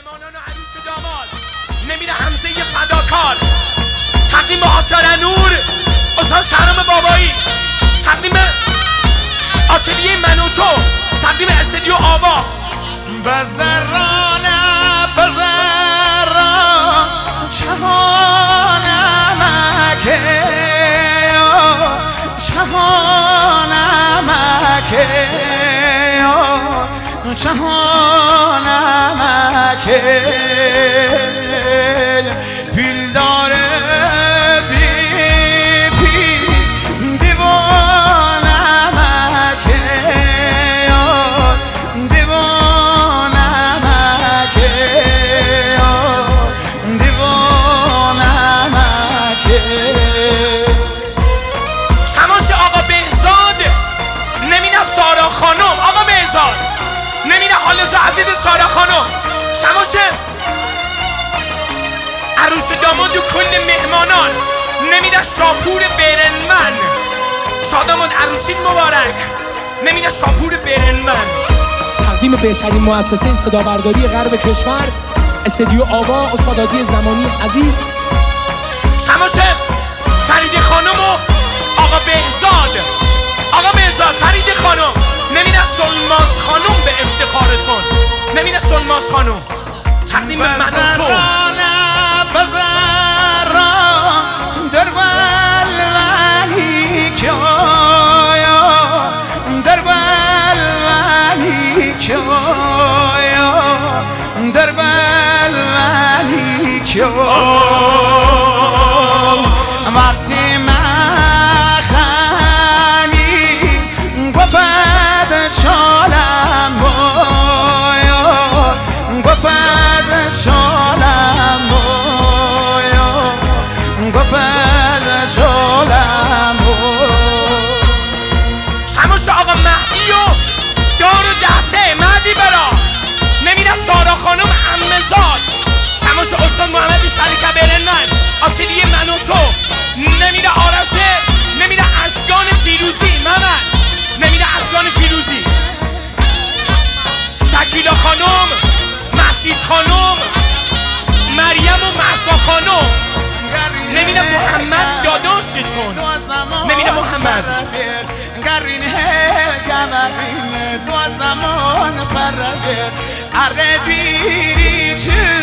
مهمانان و عروس داماد نمیره حمزه فداکار، تقدیم آثار نور استاد شهرام بابایی، تقدیم آتلیه من و تو، تقدیم استودیو آوا. بزرانه بزران چهانمکه چهانمکه چهانمکه پیل داره بی پی دیوانمکه دیوانمکه دیوانمکه. تماس آقا بهزاد نمینه سارا خانم، آقا بهزاد نمینه حالزا عزیز سارا خانم، تماس عروس داماد و کل مهمانان نمینه شاپور برنمن، شاداماد عروسین مبارک، نمینه شاپور برنمن. تقدیم بهترین مؤسسه صدابرداری غرب کشور استودیو آوا استادادی زمانی عزیز. تماس فرید خانم و آقا بهزاد، آقا بهزاد فرید خانم، نمینه سلماس خانم به افتخارتون، نمینه سلماس خانم، تقدیم من و تو. بزران در بلوانی که در بلوانی که در بلوانی که وقتی مخانی گفت شالم گفت شالم گفت شالم. تماس آقا مهدی و دار و دسته مهدی برا، نمینه سارا خانم عمزاد، تماس استاد محمد شریک برنمن، آتلیه من و تو، نمینه آرشه، نمینه اشکان فیروزی محمد، نمینه اشکان فیروزی، شکیلا خانم، مسجد خانم، مریم و محسا خانم، نمینه محمد داداشتون، نمینه محمد. گرین گرین دو زمان پرده اره بیری تو